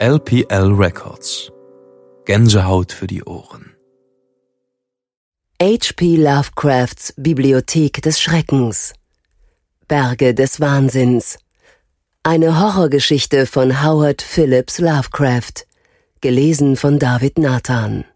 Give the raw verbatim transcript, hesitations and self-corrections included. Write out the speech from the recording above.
L P L Records. Gänsehaut für die Ohren. H P Lovecrafts Bibliothek des Schreckens. Berge des Wahnsinns. Eine Horrorgeschichte von Howard Phillips Lovecraft. Gelesen von David Nathan.